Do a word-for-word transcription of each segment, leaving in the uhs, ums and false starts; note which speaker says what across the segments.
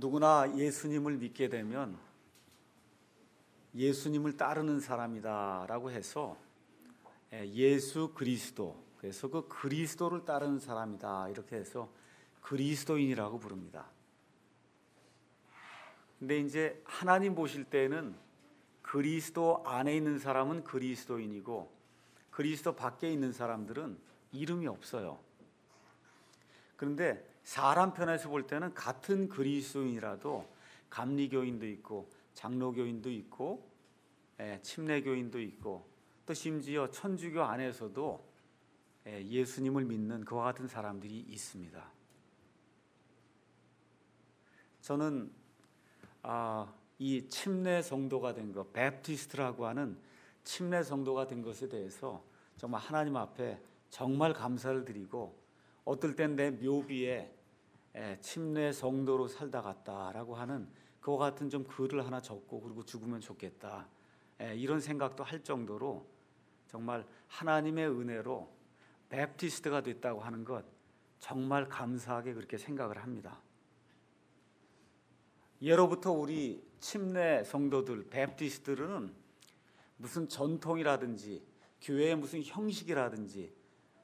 Speaker 1: 누구나 예수님을 믿게 되면 예수님을 따르는 사람이다 라고 해서 예수 그리스도, 그래서 그 그리스도를 따르는 사람이다 이렇게 해서 그리스도인이라고 부릅니다. 근데 이제 하나님 보실 때는 그리스도 안에 있는 사람은 그리스도인이고 그리스도 밖에 있는 사람들은 이름이 없어요. 그런데 사람 편에서 볼 때는 같은 그리스도인이라도 감리교인도 있고 장로교인도 있고 침례교인도 있고 또 심지어 천주교 안에서도 예수님을 믿는 그와 같은 사람들이 있습니다. 저는 아, 이 침례 성도가 된 것, 베프티스트라고 하는 침례 성도가 된 것에 대해서 정말 하나님 앞에 정말 감사를 드리고, 어떨 땐 내 묘비에 침례 성도로 살다 갔다라고 하는 그와 같은 좀 글을 하나 적고 그리고 죽으면 좋겠다, 이런 생각도 할 정도로 정말 하나님의 은혜로 베프티스트가 됐다고 하는 것 정말 감사하게 그렇게 생각을 합니다. 예로부터 우리 침례 성도들, 베프티스트들은 무슨 전통이라든지 교회의 무슨 형식이라든지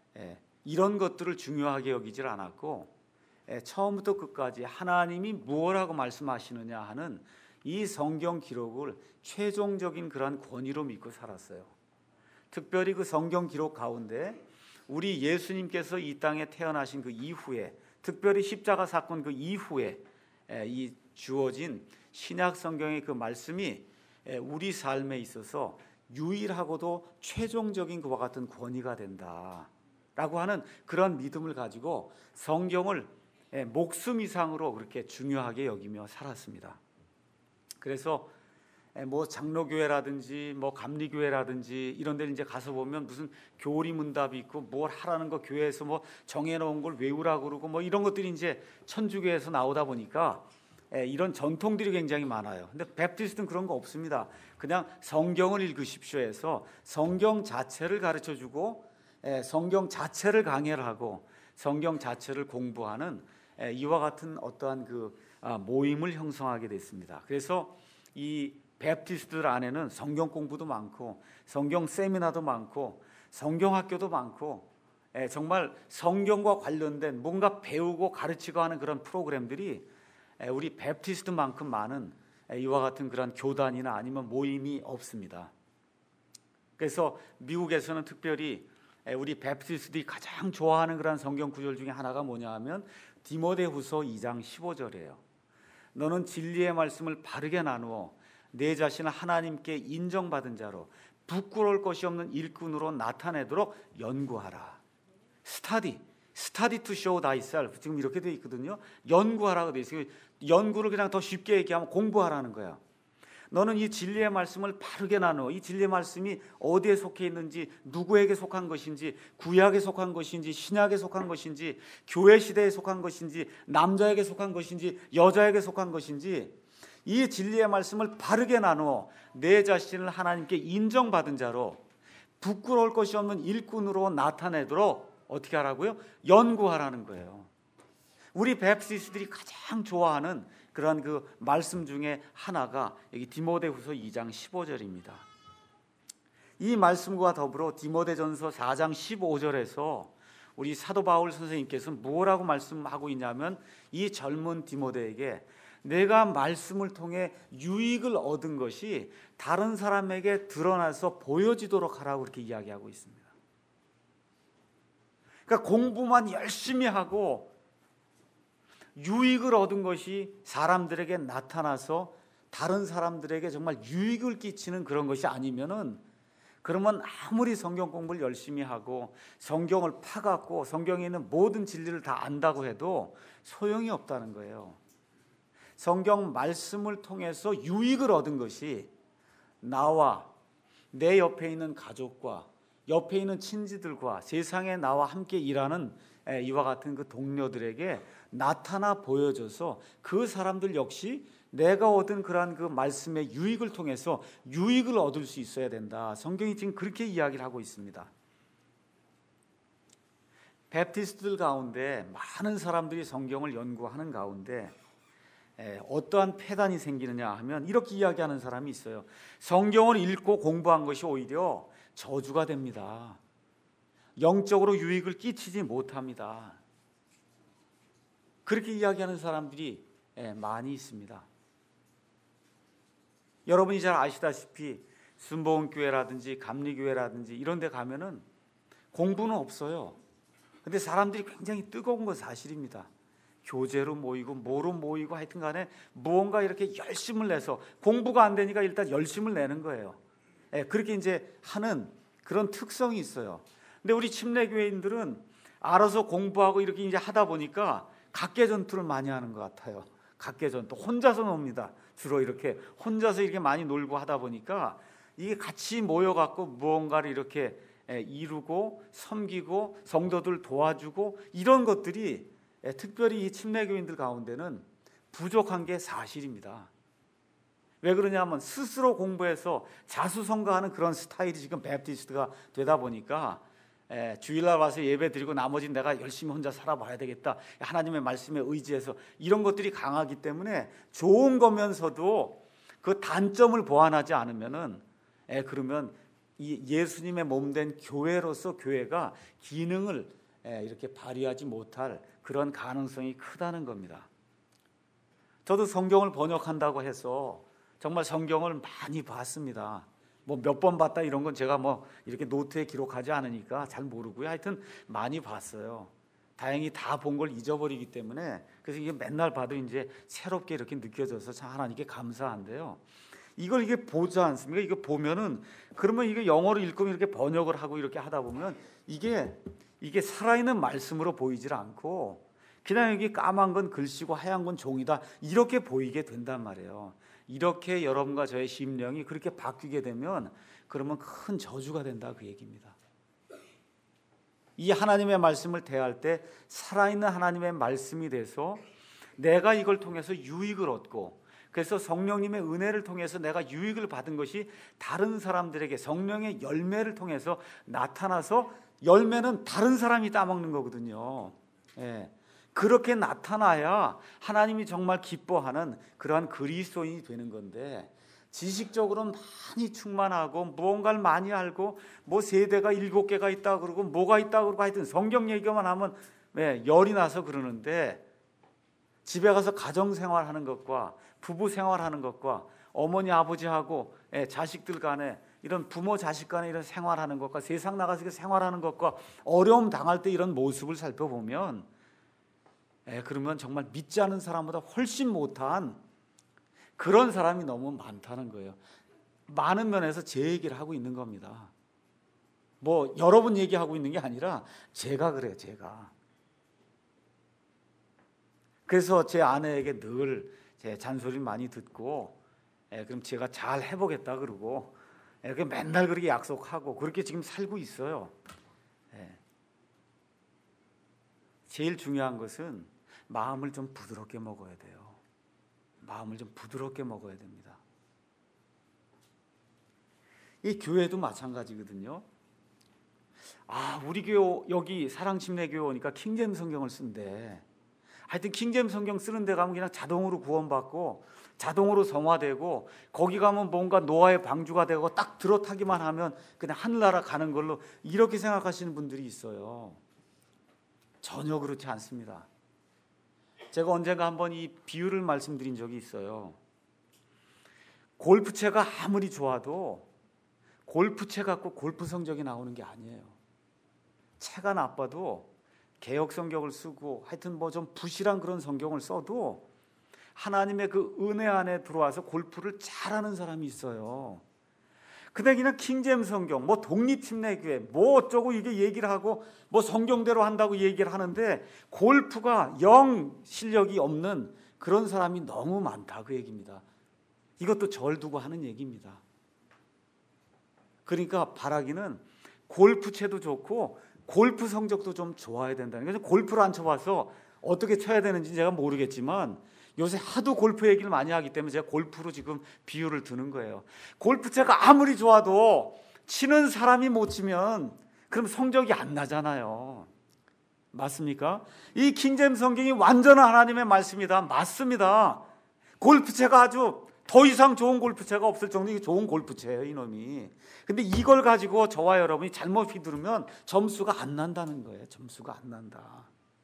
Speaker 1: 이런 것들을 중요하게 여기질 않았고, 처음부터 끝까지 하나님이 무엇라고 말씀하시느냐 하는 이 성경 기록을 최종적인 그러한 권위로 믿고 살았어요. 특별히 그 성경 기록 가운데 우리 예수님께서 이 땅에 태어나신 그 이후에, 특별히 십자가 사건 그 이후에 이 주어진 신약 성경의 그 말씀이 우리 삶에 있어서 유일하고도 최종적인 그와 같은 권위가 된다라고 하는 그런 믿음을 가지고 성경을 목숨 이상으로 그렇게 중요하게 여기며 살았습니다. 그래서 뭐 장로교회라든지 뭐 감리교회라든지 이런 데 이제 가서 보면 무슨 교리 문답이 있고 뭘 하라는 거 교회에서 뭐 정해놓은 걸 외우라고 그러고 뭐 이런 것들이 이제 천주교에서 나오다 보니까 이런 전통들이 굉장히 많아요. 근데 베프티스트는 그런 거 없습니다. 그냥 성경을 읽으십시오 해서 성경 자체를 가르쳐주고 성경 자체를 강해를 하고 성경 자체를 공부하는 이와 같은 어떠한 그 모임을 형성하게 됐습니다. 그래서 이 베프티스트들 안에는 성경 공부도 많고 성경 세미나도 많고 성경 학교도 많고 정말 성경과 관련된 뭔가 배우고 가르치고 하는 그런 프로그램들이 우리 베프티스트만큼 많은 이와 같은 그런 교단이나 아니면 모임이 없습니다. 그래서 미국에서는 특별히 우리 베프티스트들이 가장 좋아하는 그런 성경 구절 중에 하나가 뭐냐 하면 디모데후서 이 장 십오 절이에요. 너는 진리의 말씀을 바르게 나누어 내 자신을 하나님께 인정받은 자로 부끄러울 것이 없는 일꾼으로 나타내도록 연구하라. 스타디 Study to show thyself. 지금 이렇게 되어 있거든요. 연구하라고 되어 있어요. 연구를 그냥 더 쉽게 얘기하면 공부하라는 거예요. 너는 이 진리의 말씀을 바르게 나누어, 이 진리의 말씀이 어디에 속해 있는지, 누구에게 속한 것인지, 구약에 속한 것인지, 신약에 속한 것인지, 교회 시대에 속한 것인지, 남자에게 속한 것인지, 여자에게 속한 것인지, 이 진리의 말씀을 바르게 나누어 내 자신을 하나님께 인정받은 자로 부끄러울 것이 없는 일꾼으로 나타내도록 어떻게 하라고요? 연구하라는 거예요. 우리 베프티스트들이 가장 좋아하는 그런 그 말씀 중에 하나가 여기 디모데후서 이 장 십오 절입니다. 이 말씀과 더불어 디모데전서 사 장 십오 절에서 우리 사도 바울 선생님께서 뭐라고 말씀하고 있냐면 이 젊은 디모데에게 내가 말씀을 통해 유익을 얻은 것이 다른 사람에게 드러나서 보여지도록 하라고 이렇게 이야기하고 있습니다. 그러니까 공부만 열심히 하고 유익을 얻은 것이 사람들에게 나타나서 다른 사람들에게 정말 유익을 끼치는 그런 것이 아니면은, 그러면 아무리 성경 공부를 열심히 하고 성경을 파갖고 성경에 있는 모든 진리를 다 안다고 해도 소용이 없다는 거예요. 성경 말씀을 통해서 유익을 얻은 것이 나와 내 옆에 있는 가족과 옆에 있는 친지들과 세상에 나와 함께 일하는 이와 같은 그 동료들에게 나타나 보여줘서 그 사람들 역시 내가 얻은 그러한 그 말씀의 유익을 통해서 유익을 얻을 수 있어야 된다. 성경이 지금 그렇게 이야기를 하고 있습니다. 베프티스트들 가운데 많은 사람들이 성경을 연구하는 가운데 예, 어떠한 폐단이 생기느냐 하면 이렇게 이야기하는 사람이 있어요. 성경을 읽고 공부한 것이 오히려 저주가 됩니다. 영적으로 유익을 끼치지 못합니다. 그렇게 이야기하는 사람들이 예, 많이 있습니다. 여러분이 잘 아시다시피 순복음교회라든지 감리교회라든지 이런 데 가면은 공부는 없어요. 근데 사람들이 굉장히 뜨거운 건 사실입니다. 교제로 모이고 뭐로 모이고 하여튼 간에 무언가 이렇게 열심을 내서 공부가 안 되니까 일단 열심을 내는 거예요. 예, 그렇게 이제 하는 그런 특성이 있어요. 근데 우리 침례교회인들은 알아서 공부하고 이렇게 이제 하다 보니까 각계 전투를 많이 하는 것 같아요. 각계 전투 혼자서 놉니다. 주로 이렇게 혼자서 이렇게 많이 놀고 하다 보니까 이게 같이 모여갖고 무언가를 이렇게 이루고 섬기고 성도들 도와주고 이런 것들이 특별히 이 침례교인들 가운데는 부족한 게 사실입니다. 왜 그러냐면 스스로 공부해서 자수성가하는 그런 스타일이 지금 베프티스트가 되다 보니까 에, 주일날 와서 예배 드리고 나머지는 내가 열심히 혼자 살아봐야 되겠다. 하나님의 말씀에 의지해서 이런 것들이 강하기 때문에 좋은 거면서도 그 단점을 보완하지 않으면은 에, 그러면 이 예수님의 몸된 교회로서 교회가 기능을 에, 이렇게 발휘하지 못할 그런 가능성이 크다는 겁니다. 저도 성경을 번역한다고 해서 정말 성경을 많이 봤습니다. 뭐 몇 번 봤다 이런 건 제가 뭐 이렇게 노트에 기록하지 않으니까 잘 모르고요. 하여튼 많이 봤어요. 다행히 다 본 걸 잊어버리기 때문에 그래서 이게 맨날 봐도 이제 새롭게 이렇게 느껴져서 참 하나님께 감사한데요. 이걸 이게 보지 않습니까? 이거 보면은 그러면 이게 영어로 읽으면 이렇게 번역을 하고 이렇게 하다 보면 이게 이게 살아있는 말씀으로 보이질 않고 그냥 여기 까만 건 글씨고 하얀 건 종이다 이렇게 보이게 된단 말이에요. 이렇게 여러분과 저의 심령이 그렇게 바뀌게 되면 그러면 큰 저주가 된다 그 얘기입니다. 이 하나님의 말씀을 대할 때 살아있는 하나님의 말씀이 돼서 내가 이걸 통해서 유익을 얻고 그래서 성령님의 은혜를 통해서 내가 유익을 받은 것이 다른 사람들에게 성령의 열매를 통해서 나타나서 열매는 다른 사람이 따먹는 거거든요. 예. 그렇게 나타나야 하나님이 정말 기뻐하는 그러한 그리스도인이 되는 건데 지식적으로는 많이 충만하고 무언가를 많이 알고 뭐 세대가 일곱 개가 있다 그러고 뭐가 있다 그러고 하여튼 성경 얘기만 하면 예, 열이 나서 그러는데 집에 가서 가정생활하는 것과 부부생활하는 것과 어머니 아버지하고 예, 자식들 간에 이런 부모 자식 간에 이런 생활하는 것과 세상 나가서 생활하는 것과 어려움 당할 때 이런 모습을 살펴보면 예, 그러면 정말 믿지 않은 사람보다 훨씬 못한 그런 사람이 너무 많다는 거예요. 많은 면에서 제 얘기를 하고 있는 겁니다. 뭐 여러분 얘기하고 있는 게 아니라 제가 그래요. 제가. 그래서 제 아내에게 늘 제 잔소리를 많이 듣고 예, 그럼 제가 잘 해보겠다 그러고 이렇게 맨날 그렇게 약속하고 그렇게 지금 살고 있어요. 예. 제일 중요한 것은 마음을 좀 부드럽게 먹어야 돼요. 마음을 좀 부드럽게 먹어야 됩니다. 이 교회도 마찬가지거든요. 아, 우리 교회 여기 사랑침례교회 오니까 킹제임스 성경을 쓴대. 하여튼 킹제임스 성경 쓰는 데 가면 그냥 자동으로 구원받고 자동으로 성화되고 거기 가면 뭔가 노아의 방주가 되고 딱 들어타기만 하면 그냥 하늘나라 가는 걸로 이렇게 생각하시는 분들이 있어요. 전혀 그렇지 않습니다. 제가 언젠가 한번 이 비유를 말씀드린 적이 있어요. 골프채가 아무리 좋아도 골프채 갖고 골프 성적이 나오는 게 아니에요. 채가 나빠도 개역 성경을 쓰고 하여튼 뭐 좀 부실한 그런 성경을 써도 하나님의 그 은혜 안에 들어와서 골프를 잘하는 사람이 있어요. 근데 그냥 킹제임스 성경, 뭐 독립침례교회, 뭐 어쩌고 이게 얘기를 하고 뭐 성경대로 한다고 얘기를 하는데 골프가 영 실력이 없는 그런 사람이 너무 많다 그 얘기입니다. 이것도 절 두고 하는 얘기입니다. 그러니까 바라기는 골프채도 좋고 골프 성적도 좀 좋아야 된다는 거죠. 골프를 안 쳐봐서 어떻게 쳐야 되는지 제가 모르겠지만 요새 하도 골프 얘기를 많이 하기 때문에 제가 골프로 지금 비유를 드는 거예요. 골프채가 아무리 좋아도 치는 사람이 못 치면 그럼 성적이 안 나잖아요. 맞습니까? 이 킹제임스 성경이 완전한 하나님의 말씀이다. 맞습니다. 골프채가 아주 더 이상 좋은 골프채가 없을 정도로 좋은 골프채예요, 이놈이. 근데 이걸 가지고 저와 여러분이 잘못 휘두르면 점수가 안 난다는 거예요. 점수가 안 난다.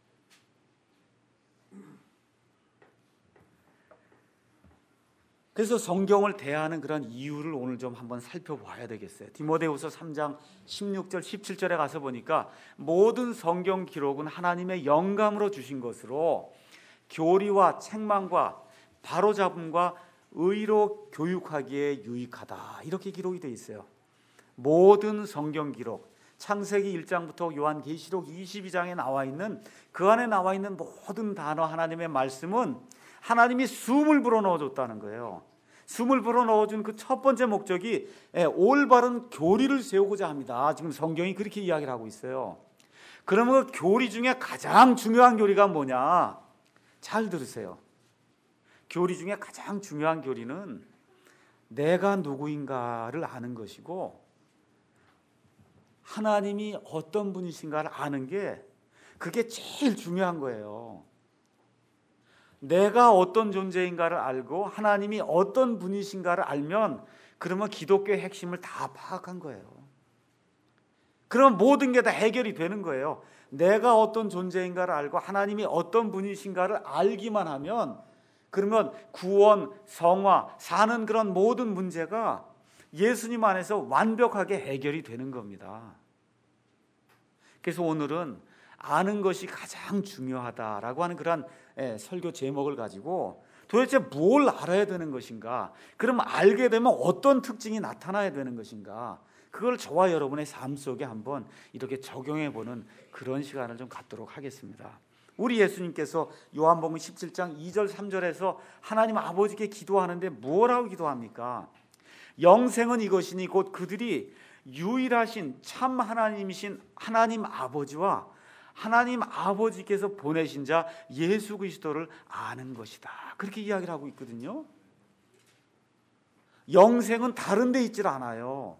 Speaker 1: 그래서 성경을 대하는 그런 이유를 오늘 좀 한번 살펴봐야 되겠어요. 디모데후서 삼 장 십육 절 십칠 절에 가서 보니까 모든 성경 기록은 하나님의 영감으로 주신 것으로 교리와 책망과 바로잡음과 의로 교육하기에 유익하다, 이렇게 기록이 되어 있어요. 모든 성경 기록, 창세기 일 장부터 요한계시록 이십이 장에 나와 있는, 그 안에 나와 있는 모든 단어, 하나님의 말씀은 하나님이 숨을 불어넣어 줬다는 거예요. 숨을 불어넣어준 그 첫 번째 목적이 올바른 교리를 세우고자 합니다. 지금 성경이 그렇게 이야기를 하고 있어요. 그러면 그 교리 중에 가장 중요한 교리가 뭐냐? 잘 들으세요. 교리 중에 가장 중요한 교리는 내가 누구인가를 아는 것이고, 하나님이 어떤 분이신가를 아는 게, 그게 제일 중요한 거예요. 내가 어떤 존재인가를 알고 하나님이 어떤 분이신가를 알면, 그러면 기독교의 핵심을 다 파악한 거예요. 그럼 모든 게 다 해결이 되는 거예요. 내가 어떤 존재인가를 알고 하나님이 어떤 분이신가를 알기만 하면, 그러면 구원, 성화, 사는 그런 모든 문제가 예수님 안에서 완벽하게 해결이 되는 겁니다. 그래서 오늘은 아는 것이 가장 중요하다라고 하는 그런 설교 제목을 가지고 도대체 뭘 알아야 되는 것인가, 그럼 알게 되면 어떤 특징이 나타나야 되는 것인가, 그걸 저와 여러분의 삶 속에 한번 이렇게 적용해 보는 그런 시간을 좀 갖도록 하겠습니다. 우리 예수님께서 요한복음 십칠 장 이 절 삼 절에서 하나님 아버지께 기도하는데 뭐라고 기도합니까? 영생은 이것이니 곧 그들이 유일하신 참 하나님이신 하나님 아버지와 하나님 아버지께서 보내신 자 예수 그리스도를 아는 것이다, 그렇게 이야기를 하고 있거든요. 영생은 다른 데 있질 않아요.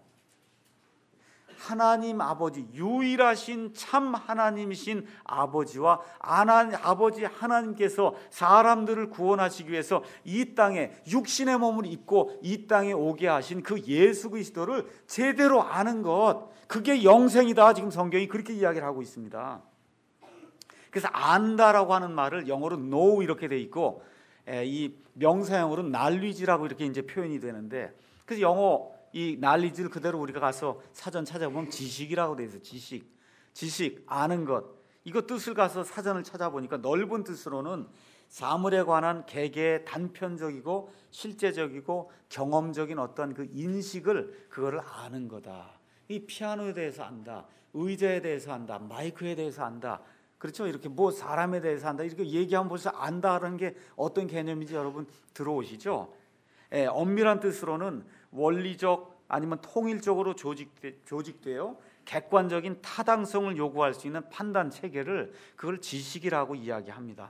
Speaker 1: 하나님 아버지, 유일하신 참 하나님이신 아버지와 하나님, 아버지 하나님께서 사람들을 구원하시기 위해서 이 땅에 육신의 몸을 입고 이 땅에 오게 하신 그 예수 그리스도를 제대로 아는 것, 그게 영생이다. 지금 성경이 그렇게 이야기를 하고 있습니다. 그래서 안다라고 하는 말을 영어로 know 이렇게 돼 있고, 이 명사형으로는 knowledge라고 이렇게 이제 표현이 되는데, 그래서 영어 이 knowledge를 그대로 우리가 가서 사전 찾아보면 지식이라고 돼 있어요. 지식, 지식, 아는 것. 이거 뜻을 가서 사전을 찾아보니까 넓은 뜻으로는 사물에 관한 개개의 단편적이고 실제적이고 경험적인 어떤 그 인식을, 그거를 아는 거다. 이 피아노에 대해서 안다, 의자에 대해서 안다, 마이크에 대해서 안다, 그렇죠? 이렇게 뭐 사람에 대해서 안다, 이렇게 얘기하면 벌써 안다라는 게 어떤 개념인지 여러분 들어오시죠? 예, 엄밀한 뜻으로는 원리적 아니면 통일적으로 조직되, 조직되어 객관적인 타당성을 요구할 수 있는 판단 체계를, 그걸 지식이라고 이야기합니다.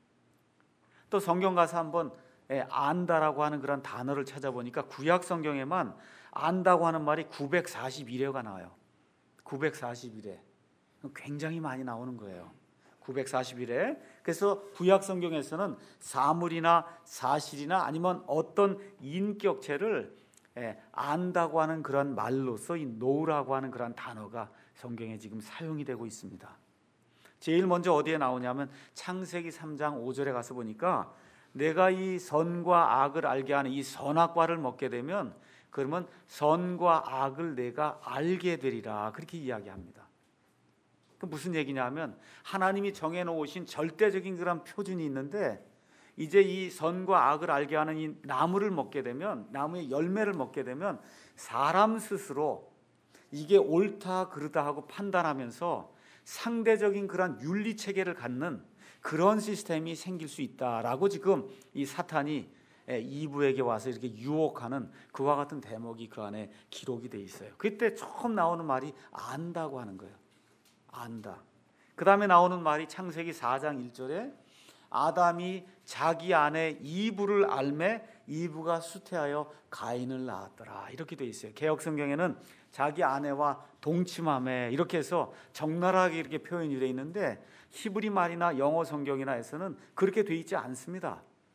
Speaker 1: 또 성경 가서 한번 예, 안다라고 하는 그런 단어를 찾아보니까 구약 성경에만 안다고 하는 말이 구백사십일 회가 나와요. 구백사십일 회. 굉장히 많이 나오는 거예요. 구백사십일 회. 그래서 구약 성경에서는 사물이나 사실이나 아니면 어떤 인격체를 예, 안다고 하는 그런 말로서 이 know라고 하는 그런 단어가 성경에 지금 사용이 되고 있습니다. 제일 먼저 어디에 나오냐면 창세기 삼 장 오 절에 가서 보니까, 내가 이 선과 악을 알게 하는 이 선악과를 먹게 되면 그러면 선과 악을 내가 알게 되리라, 그렇게 이야기합니다. 그 무슨 얘기냐면 하나님이 정해놓으신 절대적인 그런 표준이 있는데, 이제 이 선과 악을 알게 하는 이 나무를 먹게 되면, 나무의 열매를 먹게 되면 사람 스스로 이게 옳다 그르다 하고 판단하면서 상대적인 그런 윤리 체계를 갖는 그런 시스템이 생길 수 있다라고 지금 이 사탄이 이브에게 와서 이렇게 유혹하는 그와 같은 대목이 그 안에 기록이 돼 있어요. 그때 처음 나오는 말이 안다고 하는 거예요. 안다. 그 다음에 나오는 말이 창세기 사 장 일 절에 아담이 자기 아내 이브를 알매 이브가 수태하여 가인을 낳았더라, 이렇게 돼 있어요. 개역 성경에는 자기 아내와 동침함에 이렇게 해서 적나라하게 이렇게 표현이 돼 있는데, 히브리 말이나 영어 성경이나 에서는 그렇게 돼 있지 않습니다.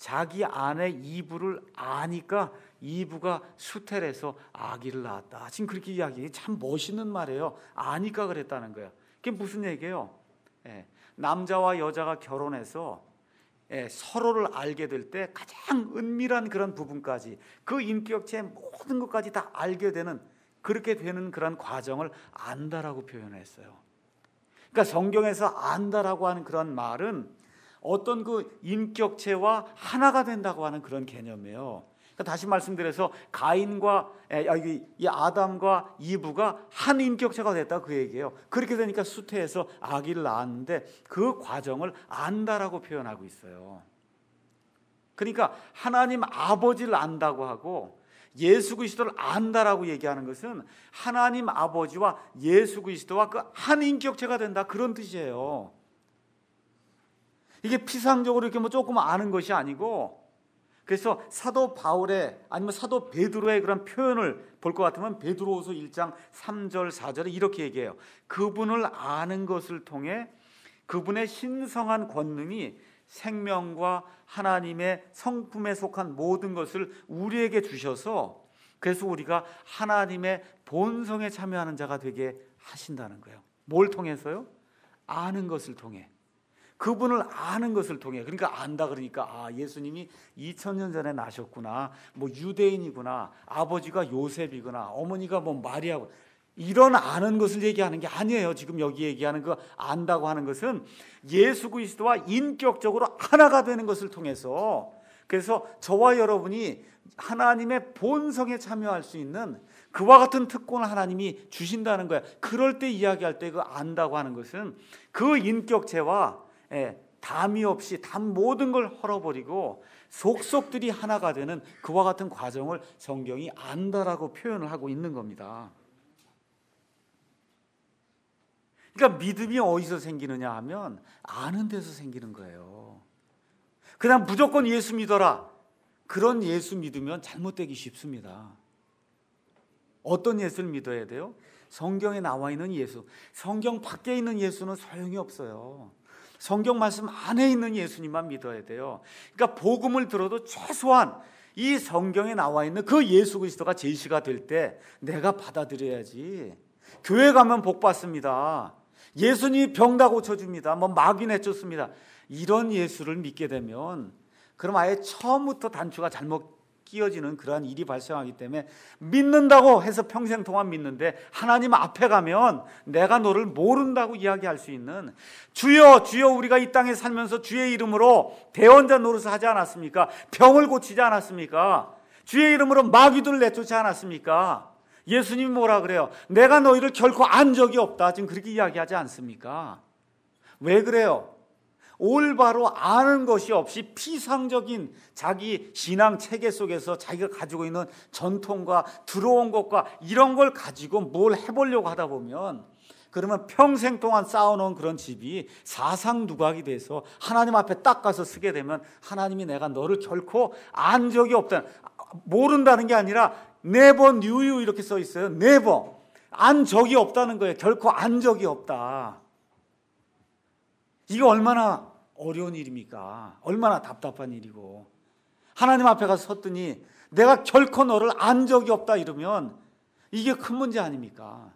Speaker 1: 자기 아내 이브를 아니까 이브가 수텔에서 아기를 낳았다. 지금 그렇게 이야기해. 참 멋있는 말이에요. 아니까 그랬다는 거예요. 그게 무슨 얘기예요? 예, 남자와 여자가 결혼해서 예, 서로를 알게 될 때 가장 은밀한 그런 부분까지, 그 인격체의 모든 것까지 다 알게 되는, 그렇게 되는 그런 과정을 안다라고 표현했어요. 그러니까 성경에서 안다라고 하는 그런 말은 어떤 그 인격체와 하나가 된다고 하는 그런 개념이에요. 그러니까 다시 말씀드려서 가인과 여기 이 아담과 이브가 한 인격체가 됐다 그 얘기예요. 그렇게 되니까 수태에서 아기를 낳았는데 그 과정을 안다라고 표현하고 있어요. 그러니까 하나님 아버지를 안다고 하고 예수 그리스도를 안다라고 얘기하는 것은 하나님 아버지와 예수 그리스도와 그 한 인격체가 된다, 그런 뜻이에요. 이게 피상적으로 이렇게 뭐 조금 아는 것이 아니고, 그래서 사도 바울의 아니면 사도 베드로의 그런 표현을 볼 것 같으면 베드로후서 일 장 삼 절 사 절에 이렇게 얘기해요. 그분을 아는 것을 통해 그분의 신성한 권능이 생명과 하나님의 성품에 속한 모든 것을 우리에게 주셔서, 그래서 우리가 하나님의 본성에 참여하는 자가 되게 하신다는 거예요. 뭘 통해서요? 아는 것을 통해. 그분을 아는 것을 통해. 그러니까 안다 그러니까 아, 예수님이 이천 년 전에 나셨구나, 뭐 유대인이구나, 아버지가 요셉이구나, 어머니가 뭐 마리아구나, 이런 아는 것을 얘기하는 게 아니에요. 지금 여기 얘기하는 그 안다고 하는 것은 예수 그리스도와 인격적으로 하나가 되는 것을 통해서, 그래서 저와 여러분이 하나님의 본성에 참여할 수 있는 그와 같은 특권을 하나님이 주신다는 거야. 그럴 때 이야기할 때 그 안다고 하는 것은 그 인격체와 예, 담이 없이 담 모든 걸 헐어버리고 속속들이 하나가 되는 그와 같은 과정을 성경이 안다라고 표현을 하고 있는 겁니다. 그러니까 믿음이 어디서 생기느냐 하면 아는 데서 생기는 거예요. 그냥 무조건 예수 믿어라, 그런 예수 믿으면 잘못되기 쉽습니다. 어떤 예수를 믿어야 돼요? 성경에 나와 있는 예수. 성경 밖에 있는 예수는 소용이 없어요. 성경 말씀 안에 있는 예수님만 믿어야 돼요. 그러니까 복음을 들어도 최소한 이 성경에 나와 있는 그 예수 그리스도가 제시가 될 때 내가 받아들여야지. 교회 가면 복 받습니다, 예수님이 병 다 고쳐줍니다, 뭐 마귀 내쫓습니다, 이런 예수를 믿게 되면 그럼 아예 처음부터 단추가 잘못 끼어지는 그러한 일이 발생하기 때문에 믿는다고 해서 평생 동안 믿는데 하나님 앞에 가면 내가 너를 모른다고 이야기할 수 있는, 주여 주여 우리가 이 땅에 살면서 주의 이름으로 대언자 노릇을 하지 않았습니까? 병을 고치지 않았습니까? 주의 이름으로 마귀들을 내쫓지 않았습니까? 예수님이 뭐라 그래요? 내가 너희를 결코 안 적이 없다, 지금 그렇게 이야기하지 않습니까? 왜 그래요? 올바로 아는 것이 없이 피상적인 자기 신앙 체계 속에서 자기가 가지고 있는 전통과 들어온 것과 이런 걸 가지고 뭘 해보려고 하다 보면, 그러면 평생 동안 쌓아놓은 그런 집이 사상누각이 돼서 하나님 앞에 딱 가서 쓰게 되면 하나님이 내가 너를 결코 안 적이 없다, 모른다는 게 아니라 never knew you 이렇게 써 있어요. never, 안 적이 없다는 거예요. 결코 안 적이 없다. 이거 얼마나 어려운 일입니까? 얼마나 답답한 일이고, 하나님 앞에 가서 섰더니 내가 결코 너를 안 적이 없다 이러면 이게 큰 문제 아닙니까?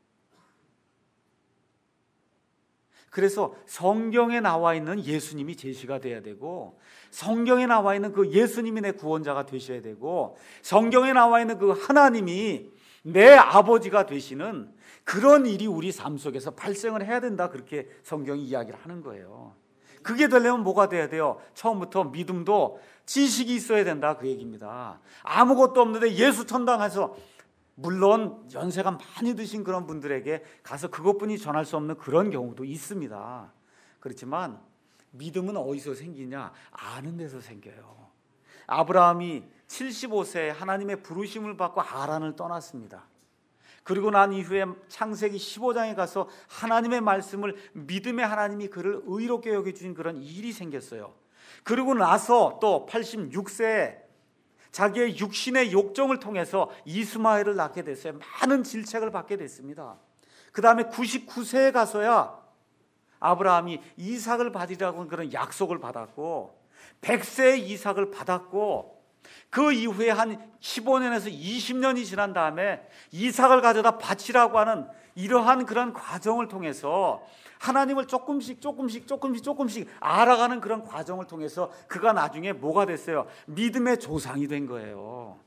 Speaker 1: 그래서 성경에 나와 있는 예수님이 제시가 돼야 되고, 성경에 나와 있는 그 예수님이 내 구원자가 되셔야 되고, 성경에 나와 있는 그 하나님이 내 아버지가 되시는 그런 일이 우리 삶 속에서 발생을 해야 된다, 그렇게 성경이 이야기를 하는 거예요. 그게 되려면 뭐가 돼야 돼요? 처음부터 믿음도 지식이 있어야 된다, 그 얘기입니다. 아무것도 없는데 예수 천당해서, 물론 연세가 많이 드신 그런 분들에게 가서 그것뿐이 전할 수 없는 그런 경우도 있습니다. 그렇지만 믿음은 어디서 생기냐? 아는 데서 생겨요. 아브라함이 칠십오 세에 하나님의 부르심을 받고 하란을 떠났습니다. 그리고 난 이후에 창세기 십오 장에 가서 하나님의 말씀을, 믿음의 하나님이 그를 의롭게 여겨주신 그런 일이 생겼어요. 그리고 나서 또 팔십육 세에 자기의 육신의 욕정을 통해서 이스마엘을 낳게 됐어요. 많은 질책을 받게 됐습니다. 그 다음에 구십구 세에 가서야 아브라함이 이삭을 받으라고 그런 약속을 받았고, 백세의 이삭을 받았고 그 이후에 한 십오 년에서 이십 년이 지난 다음에 이삭을 가져다 바치라고 하는 이러한 그런 과정을 통해서 하나님을 조금씩 조금씩 조금씩 조금씩 알아가는 그런 과정을 통해서 그가 나중에 뭐가 됐어요? 믿음의 조상이 된 거예요.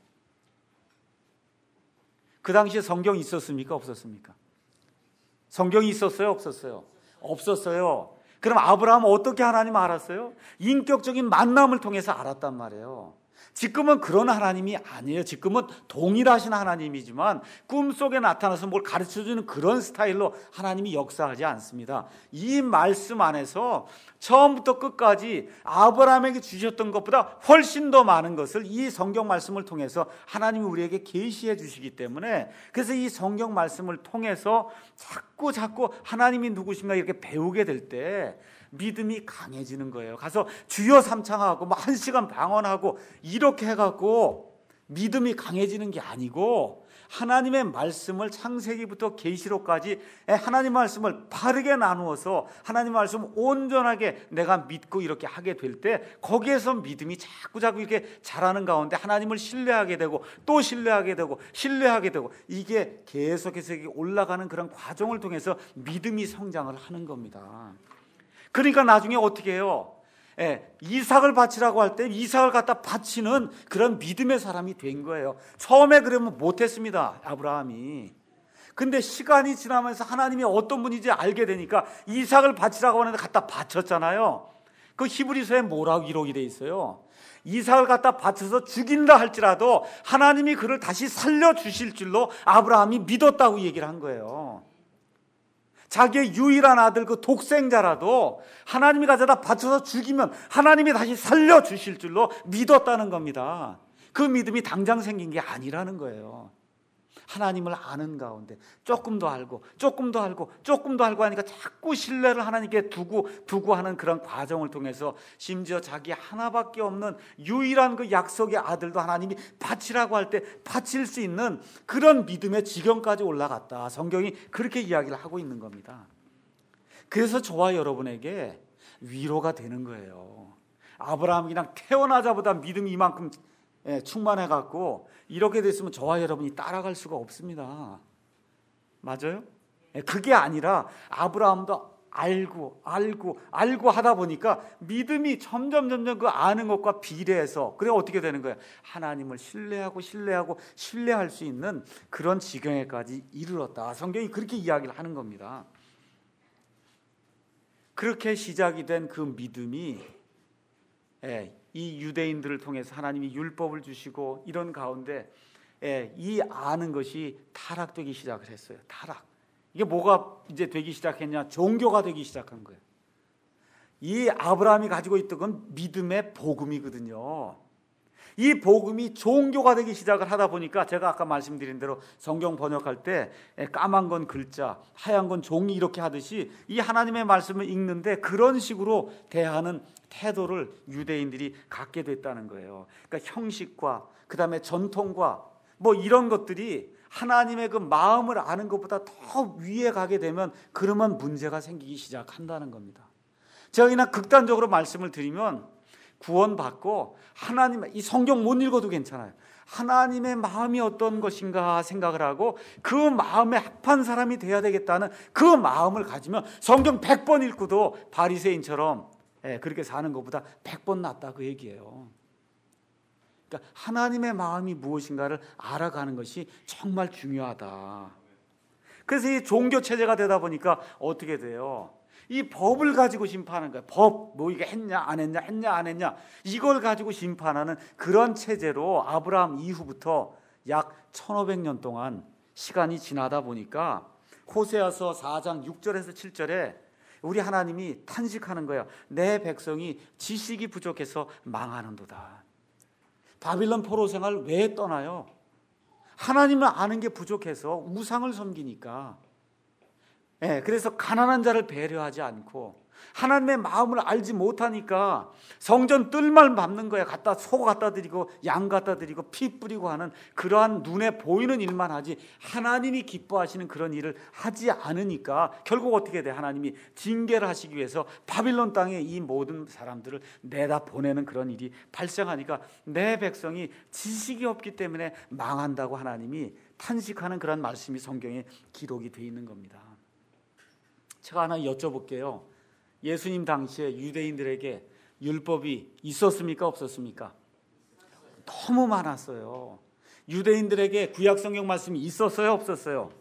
Speaker 1: 그 당시에 성경이 있었습니까? 없었습니까? 성경이 있었어요? 없었어요? 없었어요. 그럼 아브라함은 어떻게 하나님을 알았어요? 인격적인 만남을 통해서 알았단 말이에요. 지금은 그런 하나님이 아니에요. 지금은 동일하신 하나님이지만 꿈속에 나타나서 뭘 가르쳐주는 그런 스타일로 하나님이 역사하지 않습니다. 이 말씀 안에서 처음부터 끝까지 아브라함에게 주셨던 것보다 훨씬 더 많은 것을 이 성경 말씀을 통해서 하나님이 우리에게 계시해 주시기 때문에, 그래서 이 성경 말씀을 통해서 자꾸 자꾸 하나님이 누구신가 이렇게 배우게 될 때 믿음이 강해지는 거예요. 가서 주여 삼창하고 뭐 한 시간 방언하고 이렇게 해갖고 믿음이 강해지는 게 아니고, 하나님의 말씀을 창세기부터 계시록까지 하나님 말씀을 바르게 나누어서 하나님 말씀을 온전하게 내가 믿고 이렇게 하게 될 때 거기에서 믿음이 자꾸 자꾸 이렇게 자라는 가운데 하나님을 신뢰하게 되고 또 신뢰하게 되고 신뢰하게 되고, 이게 계속해서 올라가는 그런 과정을 통해서 믿음이 성장을 하는 겁니다. 그러니까 나중에 어떻게 해요? 예, 이삭을 바치라고 할 때 이삭을 갖다 바치는 그런 믿음의 사람이 된 거예요. 처음에 그러면 못했습니다, 아브라함이. 근데 시간이 지나면서 하나님이 어떤 분인지 알게 되니까 이삭을 바치라고 하는데 갖다 바쳤잖아요. 그 히브리서에 뭐라고 기록이 돼 있어요? 이삭을 갖다 바쳐서 죽인다 할지라도 하나님이 그를 다시 살려주실 줄로 아브라함이 믿었다고 얘기를 한 거예요. 자기의 유일한 아들 그 독생자라도 하나님이 가져다 바쳐서 죽이면 하나님이 다시 살려주실 줄로 믿었다는 겁니다. 그 믿음이 당장 생긴 게 아니라는 거예요. 하나님을 아는 가운데 조금 더 알고 조금 더 알고 조금 더 알고 하니까 자꾸 신뢰를 하나님께 두고 두고 하는 그런 과정을 통해서 심지어 자기 하나밖에 없는 유일한 그 약속의 아들도 하나님이 바치라고 할 때 바칠 수 있는 그런 믿음의 지경까지 올라갔다. 성경이 그렇게 이야기를 하고 있는 겁니다. 그래서 저와 여러분에게 위로가 되는 거예요. 아브라함이 그냥 태어나자마자 믿음이 이만큼 예, 충만해갖고 이렇게 됐으면 저와 여러분이 따라갈 수가 없습니다. 맞아요? 예, 그게 아니라 아브라함도 알고 알고 알고 하다 보니까 믿음이 점점 점점 그 아는 것과 비례해서, 그래 어떻게 되는 거예요? 하나님을 신뢰하고 신뢰하고 신뢰할 수 있는 그런 지경에까지 이르렀다. 성경이 그렇게 이야기를 하는 겁니다. 그렇게 시작이 된 그 믿음이 예, 이 유대인들을 통해서 하나님이 율법을 주시고 이런 가운데 예, 이 아는 것이 타락되기 시작을 했어요. 타락. 이게 뭐가 이제 되기 시작했냐? 종교가 되기 시작한 거예요. 이 아브라함이 가지고 있던 건 믿음의 복음이거든요. 이 복음이 종교가 되기 시작을 하다 보니까 제가 아까 말씀드린 대로 성경 번역할 때 까만 건 글자, 하얀 건 종이 이렇게 하듯이 이 하나님의 말씀을 읽는데 그런 식으로 대하는 태도를 유대인들이 갖게 됐다는 거예요. 그러니까 형식과 그 다음에 전통과 뭐 이런 것들이 하나님의 그 마음을 아는 것보다 더 위에 가게 되면 그러면 문제가 생기기 시작한다는 겁니다. 제가 그냥 극단적으로 말씀을 드리면 구원받고 하나님, 이 성경 못 읽어도 괜찮아요. 하나님의 마음이 어떤 것인가 생각을 하고 그 마음에 합한 사람이 돼야 되겠다는 그 마음을 가지면 성경 백 번 읽고도 바리새인처럼 예, 그렇게 사는 것보다 백 번 낫다 그 얘기예요. 그러니까 하나님의 마음이 무엇인가를 알아가는 것이 정말 중요하다. 그래서 이 종교 체제가 되다 보니까 어떻게 돼요? 이 법을 가지고 심판하는 거예요. 법, 뭐 이게 했냐 안 했냐 했냐 안 했냐 이걸 가지고 심판하는 그런 체제로 아브라함 이후부터 약 천오백 년 동안 시간이 지나다 보니까 호세아서 사 장 육 절에서 칠 절에 우리 하나님이 탄식하는 거예요. 내 백성이 지식이 부족해서 망하는도다. 바빌론 포로 생활 왜 떠나요? 하나님을 아는 게 부족해서 우상을 섬기니까. 예, 그래서 가난한 자를 배려하지 않고 하나님의 마음을 알지 못하니까 성전 뜰만 밟는 거야. 갖다 소 갖다 드리고 양 갖다 드리고 피 뿌리고 하는 그러한 눈에 보이는 일만 하지 하나님이 기뻐하시는 그런 일을 하지 않으니까 결국 어떻게 돼? 하나님이 징계를 하시기 위해서 바빌론 땅에 이 모든 사람들을 내다 보내는 그런 일이 발생하니까 내 백성이 지식이 없기 때문에 망한다고 하나님이 탄식하는 그런 말씀이 성경에 기록이 되어 있는 겁니다. 제가 하나 여쭤볼게요. 예수님 당시에 유대인들에게 율법이 있었습니까? 없었습니까? 너무 많았어요. 유대인들에게 구약 성경 말씀이 있었어요? 없었어요?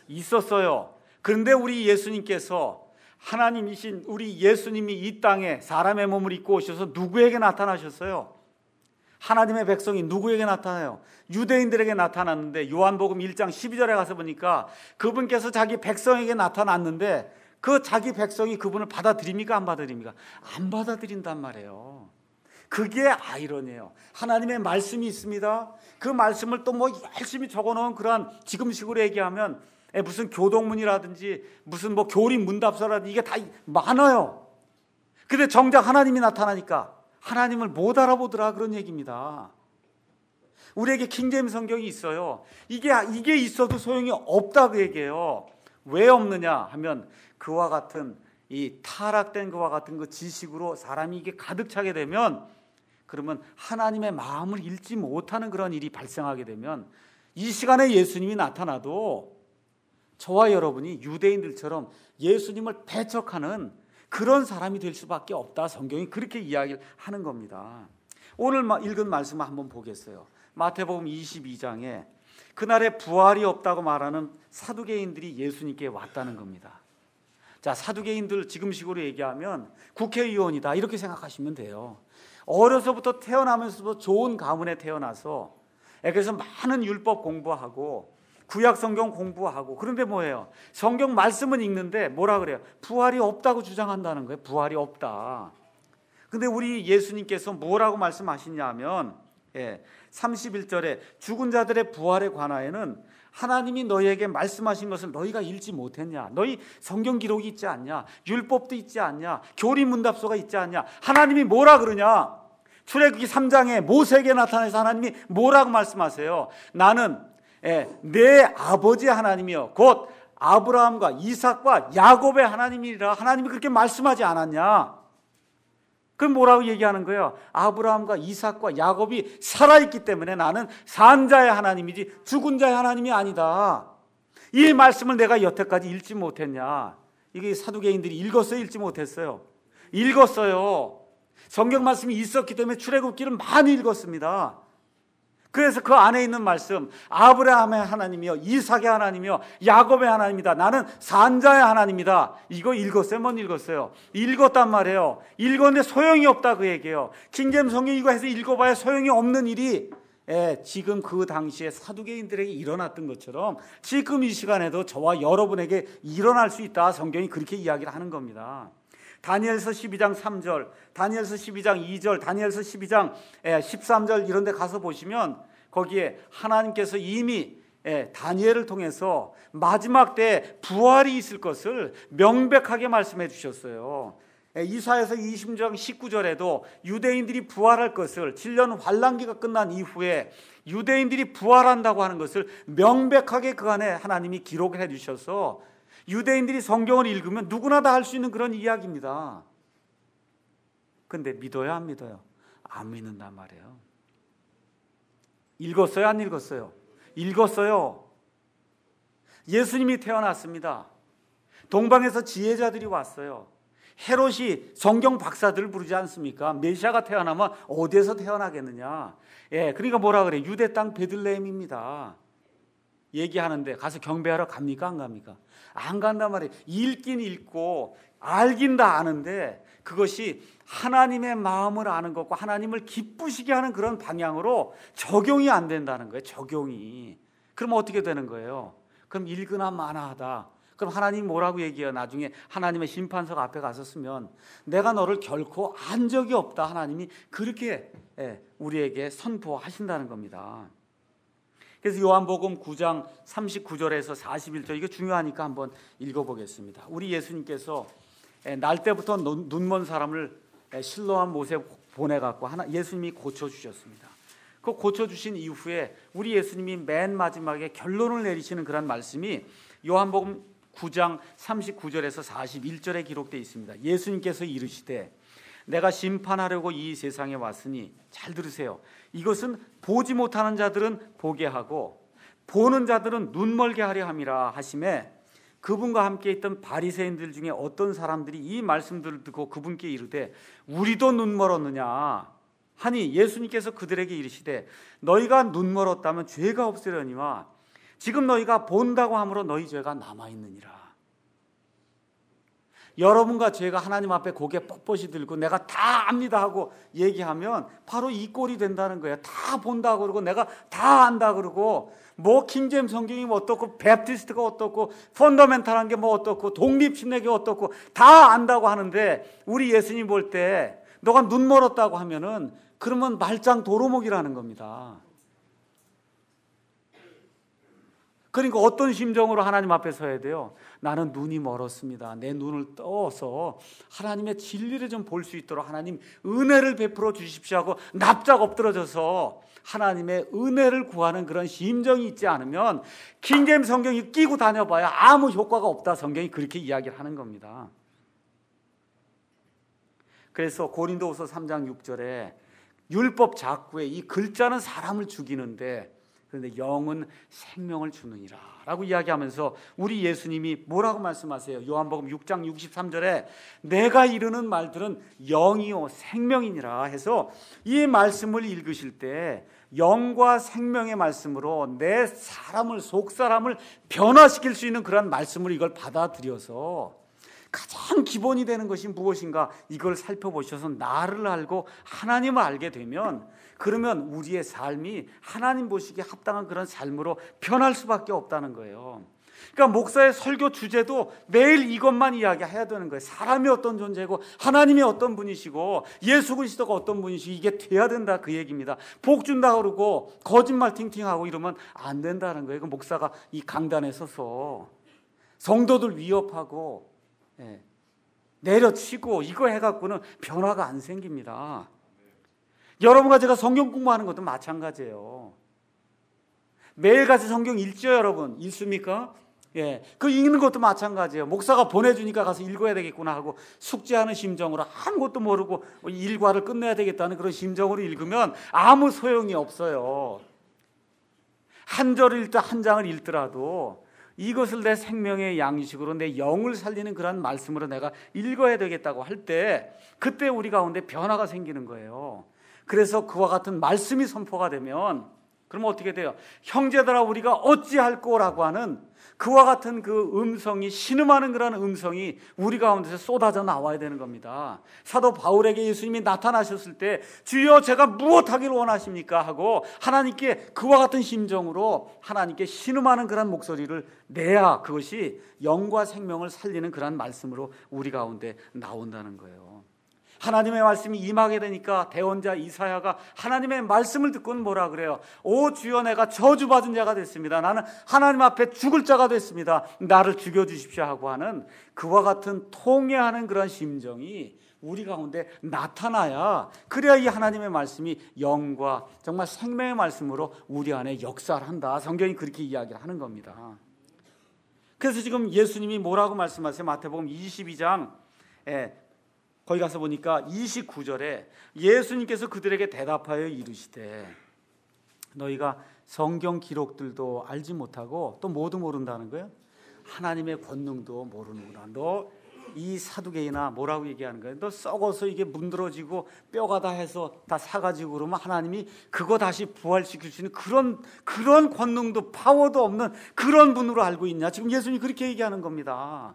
Speaker 1: 있었어요. 그런데 우리 예수님께서 하나님이신 우리 예수님이 이 땅에 사람의 몸을 입고 오셔서 누구에게 나타나셨어요? 하나님의 백성이 누구에게 나타나요? 유대인들에게 나타났는데 요한복음 일 장 십이 절에 가서 보니까 그분께서 자기 백성에게 나타났는데 그 자기 백성이 그분을 받아들입니까? 안 받아들입니까? 안 받아들인단 말이에요. 그게 아이러니예요. 하나님의 말씀이 있습니다. 그 말씀을 또 뭐 열심히 적어놓은 그러한 지금식으로 얘기하면 무슨 교동문이라든지 무슨 뭐 교리 문답서라든지 이게 다 많아요. 근데 정작 하나님이 나타나니까 하나님을 못 알아보더라 그런 얘기입니다. 우리에게 킹제임스 성경이 있어요. 이게 이게 있어도 소용이 없다 그 얘기예요. 왜 없느냐 하면 그와 같은 이 타락된 그와 같은 그 지식으로 사람이 이게 가득 차게 되면 그러면 하나님의 마음을 읽지 못하는 그런 일이 발생하게 되면 이 시간에 예수님이 나타나도 저와 여러분이 유대인들처럼 예수님을 배척하는 그런 사람이 될 수밖에 없다. 성경이 그렇게 이야기를 하는 겁니다. 오늘 읽은 말씀을 한번 보겠어요. 마태복음 이십이 장에 그날에 부활이 없다고 말하는 사두개인들이 예수님께 왔다는 겁니다. 자, 사두개인들 지금식으로 얘기하면 국회의원이다 이렇게 생각하시면 돼요. 어려서부터 태어나면서부터 좋은 가문에 태어나서 그래서 많은 율법 공부하고 구약 성경 공부하고 그런데 뭐예요? 성경 말씀은 읽는데 뭐라 그래요? 부활이 없다고 주장한다는 거예요. 부활이 없다. 근데 우리 예수님께서 뭐라고 말씀하시냐면 예, 삼십일 절에 죽은 자들의 부활에 관하여는 하나님이 너희에게 말씀하신 것을 너희가 읽지 못했냐? 너희 성경 기록이 있지 않냐? 율법도 있지 않냐? 교리문답서가 있지 않냐? 하나님이 뭐라 그러냐? 출애굽기 삼 장에 모세에게 나타나서 하나님이 뭐라고 말씀하세요? 나는 예, 내 아버지 하나님이요 곧 아브라함과 이삭과 야곱의 하나님이라 하나님이 그렇게 말씀하지 않았냐? 그럼 뭐라고 얘기하는 거예요? 아브라함과 이삭과 야곱이 살아있기 때문에 나는 산 자의 하나님이지 죽은 자의 하나님이 아니다. 이 말씀을 내가 여태까지 읽지 못했냐? 이게 사두개인들이 읽었어요? 읽지 못했어요? 읽었어요. 성경 말씀이 있었기 때문에 출애굽기를 많이 읽었습니다. 그래서 그 안에 있는 말씀 아브라함의 하나님이요 이삭의 하나님이요 야곱의 하나님이다. 나는 산자의 하나님이다. 이거 읽었어요? 못 읽었어요? 읽었단 말이에요. 읽었는데 소용이 없다 그 얘기예요. 킹제임스 성경 이거 해서 읽어봐야 소용이 없는 일이 예, 지금 그 당시에 사두개인들에게 일어났던 것처럼 지금 이 시간에도 저와 여러분에게 일어날 수 있다. 성경이 그렇게 이야기를 하는 겁니다. 다니엘서 십이 장 삼 절, 다니엘서 십이 장 이 절, 다니엘서 십이 장 십삼 절 이런 데 가서 보시면 거기에 하나님께서 이미 다니엘을 통해서 마지막 때 부활이 있을 것을 명백하게 말씀해 주셨어요. 이사야서 이십 장 십구 절에도 유대인들이 부활할 것을 칠 년 환란기가 끝난 이후에 유대인들이 부활한다고 하는 것을 명백하게 그 안에 하나님이 기록을 해 주셔서 유대인들이 성경을 읽으면 누구나 다 할 수 있는 그런 이야기입니다. 근데 믿어요? 안 믿어요? 안 믿는단 말이에요. 읽었어요? 안 읽었어요? 읽었어요. 예수님이 태어났습니다. 동방에서 지혜자들이 왔어요. 헤롯이 성경 박사들을 부르지 않습니까? 메시아가 태어나면 어디에서 태어나겠느냐? 예, 그러니까 뭐라 그래? 유대 땅 베들레헴입니다. 얘기하는데 가서 경배하러 갑니까? 안 갑니까? 안 간단 말이에요. 읽긴 읽고 알긴 다 아는데 그것이 하나님의 마음을 아는 것과 하나님을 기쁘시게 하는 그런 방향으로 적용이 안 된다는 거예요. 적용이. 그럼 어떻게 되는 거예요? 그럼 읽으나 마나하다. 그럼 하나님이 뭐라고 얘기해요? 나중에 하나님의 심판석 앞에 가서 쓰면 내가 너를 결코 안 적이 없다. 하나님이 그렇게 우리에게 선포하신다는 겁니다. 그래서 요한복음 구 장 삼십구 절에서 사십일 절 이거 중요하니까 한번 읽어보겠습니다. 우리 예수님께서 날 때부터 눈먼 사람을 실로암 못에 보내갖고 하나 예수님이 고쳐주셨습니다. 그 고쳐주신 이후에 우리 예수님이 맨 마지막에 결론을 내리시는 그런 말씀이 요한복음 구 장 삼십구 절에서 사십일 절에 기록되어 있습니다. 예수님께서 이르시되 내가 심판하려고 이 세상에 왔으니, 잘 들으세요, 이것은 보지 못하는 자들은 보게 하고 보는 자들은 눈멀게 하려 함이라 하시매, 그분과 함께 있던 바리새인들 중에 어떤 사람들이 이 말씀들을 듣고 그분께 이르되 우리도 눈 멀었느냐 하니, 예수님께서 그들에게 이르시되 너희가 눈 멀었다면 죄가 없으려니와 지금 너희가 본다고 함으로 너희 죄가 남아있느니라. 여러분과 죄가 하나님 앞에 고개 뻣뻣이 들고 내가 다 압니다 하고 얘기하면 바로 이 꼴이 된다는 거예요. 다 본다 그러고 내가 다 안다 그러고, 뭐 킹제임 성경이 뭐 어떻고 베프티스트가 어떻고 펀더멘탈한 게 뭐 어떻고 독립신학이 어떻고 다 안다고 하는데, 우리 예수님 볼 때 너가 눈 멀었다고 하면은 그러면 말짱 도루묵이라는 겁니다. 그러니까 어떤 심정으로 하나님 앞에 서야 돼요? 나는 눈이 멀었습니다. 내 눈을 떠서 하나님의 진리를 좀 볼 수 있도록 하나님 은혜를 베풀어 주십시오 하고 납작 엎드러져서 하나님의 은혜를 구하는 그런 심정이 있지 않으면 킹제임 성경이 끼고 다녀봐야 아무 효과가 없다, 성경이 그렇게 이야기를 하는 겁니다. 그래서 고린도후서 삼 장 육 절에 율법 작구에 이 글자는 사람을 죽이는데 그런데 영은 생명을 주느니라 라고 이야기하면서 우리 예수님이 뭐라고 말씀하세요? 요한복음 육 장 육십삼 절에 내가 이르는 말들은 영이요 생명이니라 해서, 이 말씀을 읽으실 때 영과 생명의 말씀으로 내 사람을, 속 사람을 변화시킬 수 있는 그런 말씀을 이걸 받아들여서 가장 기본이 되는 것이 무엇인가, 이걸 살펴보셔서 나를 알고 하나님을 알게 되면, 그러면 우리의 삶이 하나님 보시기에 합당한 그런 삶으로 변할 수밖에 없다는 거예요. 그러니까 목사의 설교 주제도 매일 이것만 이야기해야 되는 거예요. 사람이 어떤 존재고 하나님이 어떤 분이시고 예수 그리스도가 어떤 분이시고 이게 돼야 된다, 그 얘기입니다. 복 준다 그러고 거짓말 팅팅하고 이러면 안 된다는 거예요. 그 목사가 이 강단에 서서 성도들 위협하고 예, 내려치고 이거 해갖고는 변화가 안 생깁니다. 여러분과 제가 성경 공부하는 것도 마찬가지예요. 매일같이 성경 읽죠, 여러분? 읽습니까? 예, 그 읽는 것도 마찬가지예요. 목사가 보내주니까 가서 읽어야 되겠구나 하고 숙제하는 심정으로 아무것도 모르고 일과를 끝내야 되겠다는 그런 심정으로 읽으면 아무 소용이 없어요. 한 절을 읽다 한 장을 읽더라도 이것을 내 생명의 양식으로 내 영을 살리는 그런 말씀으로 내가 읽어야 되겠다고 할 때, 그때 우리 가운데 변화가 생기는 거예요. 그래서 그와 같은 말씀이 선포가 되면 그러면 어떻게 돼요? 형제들아 우리가 어찌할꼬라고 하는 그와 같은 그 음성이, 신음하는 그런 음성이 우리 가운데서 쏟아져 나와야 되는 겁니다. 사도 바울에게 예수님이 나타나셨을 때 주여 제가 무엇하기를 원하십니까 하고 하나님께 그와 같은 심정으로 하나님께 신음하는 그런 목소리를 내야 그것이 영과 생명을 살리는 그런 말씀으로 우리 가운데 나온다는 거예요. 하나님의 말씀이 임하게 되니까 대언자 이사야가 하나님의 말씀을 듣고는 뭐라 그래요? 오 주여 내가 저주받은 자가 됐습니다. 나는 하나님 앞에 죽을 자가 됐습니다. 나를 죽여주십시오 하고 하는 그와 같은 통회하는 그런 심정이 우리 가운데 나타나야, 그래야 이 하나님의 말씀이 영과 정말 생명의 말씀으로 우리 안에 역사를 한다. 성경이 그렇게 이야기를 하는 겁니다. 그래서 지금 예수님이 뭐라고 말씀하세요? 마태복음 이십이 장 에 거기 가서 보니까 이십구 절에 예수님께서 그들에게 대답하여 이르시되 너희가 성경 기록들도 알지 못하고 또 뭐도 모른다는 거예요? 하나님의 권능도 모르는구나. 너 이 사두개인아 뭐라고 얘기하는 거예요? 너 썩어서 이게 문드러지고 뼈가 다 해서 다 사가지고 그러면 하나님이 그거 다시 부활시킬 수 있는 그런 그런 권능도 파워도 없는 그런 분으로 알고 있냐? 지금 예수님이 그렇게 얘기하는 겁니다.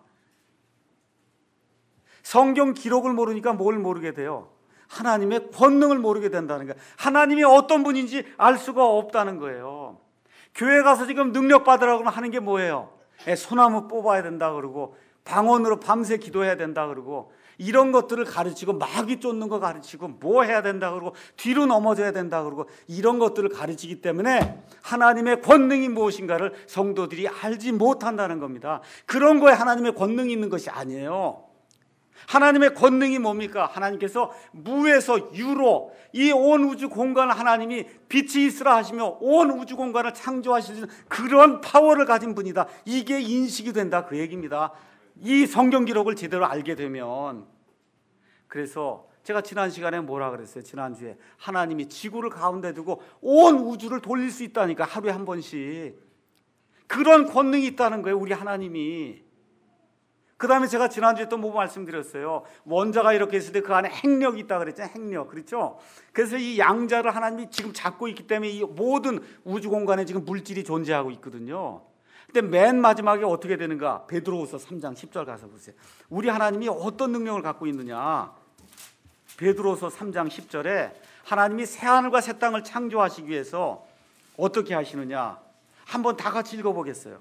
Speaker 1: 성경 기록을 모르니까 뭘 모르게 돼요? 하나님의 권능을 모르게 된다는 거예요. 하나님이 어떤 분인지 알 수가 없다는 거예요. 교회 가서 지금 능력 받으라고 하는 게 뭐예요? 소나무 뽑아야 된다 그러고 방언으로 밤새 기도해야 된다 그러고 이런 것들을 가르치고 마귀 쫓는 거 가르치고 뭐 해야 된다 그러고 뒤로 넘어져야 된다 그러고 이런 것들을 가르치기 때문에 하나님의 권능이 무엇인가를 성도들이 알지 못한다는 겁니다. 그런 거에 하나님의 권능이 있는 것이 아니에요. 하나님의 권능이 뭡니까? 하나님께서 무에서 유로 이 온 우주 공간을 하나님이 빛이 있으라 하시며 온 우주 공간을 창조하실 수 있는 그런 파워를 가진 분이다. 이게 인식이 된다 그 얘기입니다. 이 성경 기록을 제대로 알게 되면. 그래서 제가 지난 시간에 뭐라 그랬어요? 지난주에 하나님이 지구를 가운데 두고 온 우주를 돌릴 수 있다니까. 하루에 한 번씩. 그런 권능이 있다는 거예요, 우리 하나님이. 그 다음에 제가 지난주에 또 뭐 말씀드렸어요? 원자가 이렇게 있을 때 그 안에 핵력이 있다 그랬잖아요. 핵력. 그렇죠? 그래서 이 양자를 하나님이 지금 잡고 있기 때문에 이 모든 우주 공간에 지금 물질이 존재하고 있거든요. 근데 맨 마지막에 어떻게 되는가? 베드로후서 삼 장 십 절 가서 보세요. 우리 하나님이 어떤 능력을 갖고 있느냐? 베드로후서 삼 장 십 절에 하나님이 새하늘과 새 땅을 창조하시기 위해서 어떻게 하시느냐? 한번 다 같이 읽어보겠어요.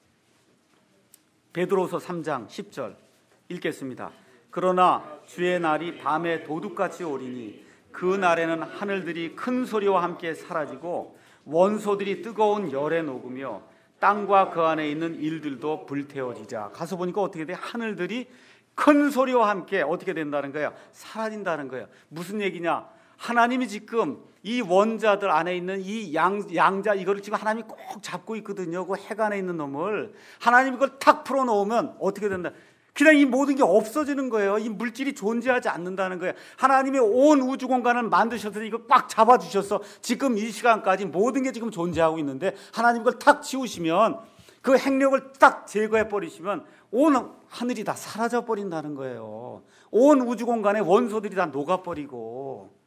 Speaker 1: 베드로후서 삼 장 십 절 읽겠습니다. 그러나 주의 날이 밤에 도둑같이 오리니 그 날에는 하늘들이 큰 소리와 함께 사라지고 원소들이 뜨거운 열에 녹으며 땅과 그 안에 있는 일들도 불태워지자. 가서 보니까 어떻게 돼? 하늘들이 큰 소리와 함께 어떻게 된다는 거예요? 사라진다는 거예요. 무슨 얘기냐? 하나님이 지금 이 원자들 안에 있는 이 양, 양자 이거를 지금 하나님이 꼭 잡고 있거든요. 그 핵 안에 있는 놈을 하나님이 그걸 탁 풀어놓으면 어떻게 된다? 그냥 이 모든 게 없어지는 거예요. 이 물질이 존재하지 않는다는 거예요. 하나님이 온 우주 공간을 만드셔서 이거 꽉 잡아주셔서 지금 이 시간까지 모든 게 지금 존재하고 있는데 하나님 그걸 탁 치우시면 그 핵력을 딱 제거해 버리시면 온 하늘이 다 사라져 버린다는 거예요. 온 우주 공간에 원소들이 다 녹아버리고.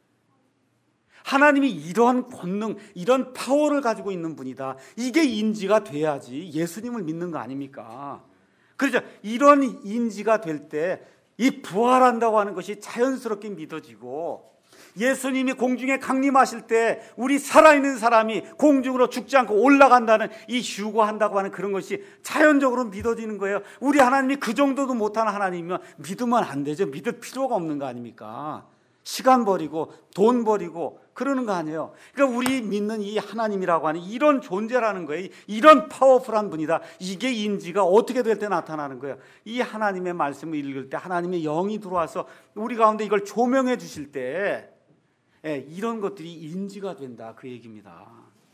Speaker 1: 하나님이 이런 권능, 이런 파워를 가지고 있는 분이다. 이게 인지가 돼야지 예수님을 믿는 거 아닙니까? 그렇죠. 이런 인지가 될 때 이 부활한다고 하는 것이 자연스럽게 믿어지고 예수님이 공중에 강림하실 때 우리 살아있는 사람이 공중으로 죽지 않고 올라간다는 이 휴거한다고 하는 그런 것이 자연적으로 믿어지는 거예요. 우리 하나님이 그 정도도 못하는 하나님이면 믿으면 안 되죠. 믿을 필요가 없는 거 아닙니까? 시간 버리고 돈 버리고 그러는 거 아니에요. 그러니까 우리 믿는 이 하나님이라고 하는 이런 존재라는 거예요. 이런 파워풀한 분이다. 이게 인지가 어떻게 될 때 나타나는 거예요. 이 하나님의 말씀을 읽을 때 하나님의 영이 들어와서 우리 가운데 이걸 조명해 주실 때 이런 것들이 인지가 된다 그 얘기입니다.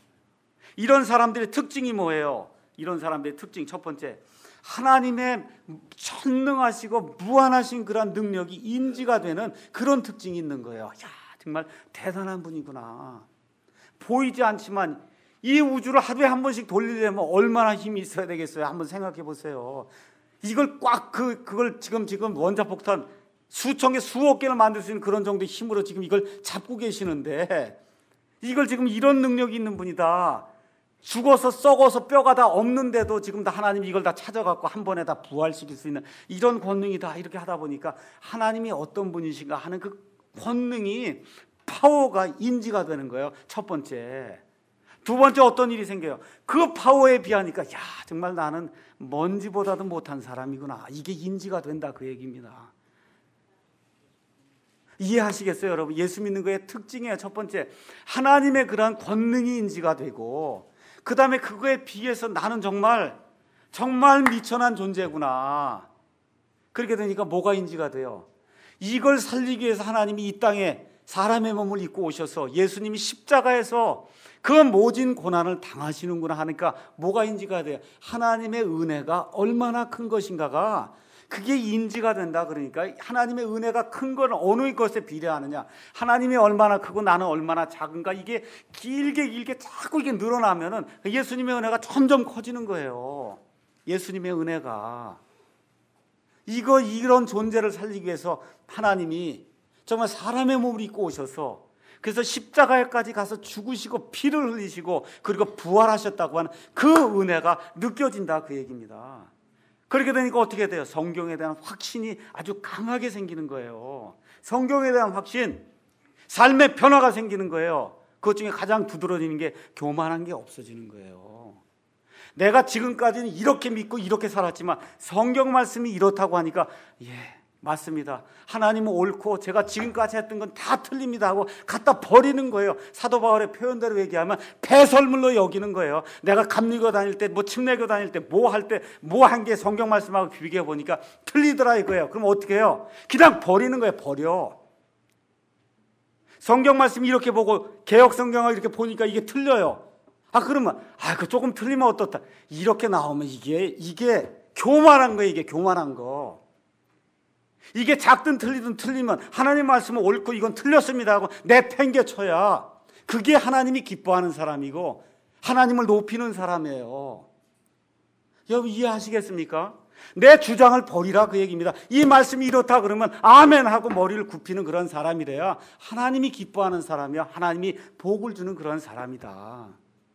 Speaker 1: 이런 사람들의 특징이 뭐예요? 이런 사람들의 특징 첫 번째, 하나님의 전능하시고 무한하신 그런 능력이 인지가 되는 그런 특징이 있는 거예요. 야, 정말 대단한 분이구나. 보이지 않지만 이 우주를 하루에 한 번씩 돌리려면 얼마나 힘이 있어야 되겠어요? 한번 생각해 보세요. 이걸 꽉 그 그걸 지금 지금 원자폭탄 수천 개, 수억 개를 만들 수 있는 그런 정도의 힘으로 지금 이걸 잡고 계시는데 이걸 지금 이런 능력이 있는 분이다. 죽어서 썩어서 뼈가 다 없는데도 지금 다 하나님이 이걸 다 찾아갖고 한 번에 다 부활시킬 수 있는 이런 권능이다. 이렇게 하다 보니까 하나님이 어떤 분이신가 하는 그 권능이 파워가 인지가 되는 거예요. 첫 번째. 두 번째 어떤 일이 생겨요? 그 파워에 비하니까 야 정말 나는 먼지보다도 못한 사람이구나. 이게 인지가 된다 그 얘기입니다. 이해하시겠어요 여러분? 예수 믿는 거의 특징이에요. 첫 번째, 하나님의 그러한 권능이 인지가 되고 그 다음에 그거에 비해서 나는 정말 정말 미천한 존재구나. 그렇게 되니까 뭐가 인지가 돼요? 이걸 살리기 위해서 하나님이 이 땅에 사람의 몸을 입고 오셔서 예수님이 십자가에서 그 모진 고난을 당하시는구나 하니까 뭐가 인지가 돼요? 하나님의 은혜가 얼마나 큰 것인가가 그게 인지가 된다. 그러니까 하나님의 은혜가 큰 건 어느 것에 비례하느냐, 하나님이 얼마나 크고 나는 얼마나 작은가, 이게 길게 길게 자꾸 이게 늘어나면은 예수님의 은혜가 점점 커지는 거예요. 예수님의 은혜가 이거 이런 존재를 살리기 위해서 하나님이 정말 사람의 몸을 입고 오셔서 그래서 십자가에까지 가서 죽으시고 피를 흘리시고 그리고 부활하셨다고 하는 그 은혜가 느껴진다 그 얘기입니다. 그렇게 되니까 어떻게 돼요? 성경에 대한 확신이 아주 강하게 생기는 거예요. 성경에 대한 확신, 삶의 변화가 생기는 거예요. 그것 중에 가장 두드러지는 게 교만한 게 없어지는 거예요. 내가 지금까지는 이렇게 믿고 이렇게 살았지만 성경 말씀이 이렇다고 하니까 예, 맞습니다. 하나님은 옳고 제가 지금까지 했던 건 다 틀립니다 하고 갖다 버리는 거예요. 사도 바울의 표현대로 얘기하면 배설물로 여기는 거예요. 내가 감리교 다닐 때, 뭐 침례교 다닐 때, 뭐 할 때, 뭐 한 게 성경 말씀하고 비교해 보니까 틀리더라 이거예요. 그럼 어떻게 해요? 그냥 버리는 거예요. 버려. 성경 말씀 이렇게 보고 개역 성경을 이렇게 보니까 이게 틀려요. 아 그러면 아 그 조금 틀리면 어떻다. 이렇게 나오면 이게 이게 교만한 거예요. 이게 교만한 거. 이게 작든 틀리든 틀리면 하나님 말씀은 옳고 이건 틀렸습니다 하고 내팽개쳐야 그게 하나님이 기뻐하는 사람이고 하나님을 높이는 사람이에요. 여러분 이해하시겠습니까? 내 주장을 버리라 그 얘기입니다. 이 말씀이 이렇다 그러면 아멘 하고 머리를 굽히는 그런 사람이래야 하나님이 기뻐하는 사람이야. 하나님이 복을 주는 그런 사람이다.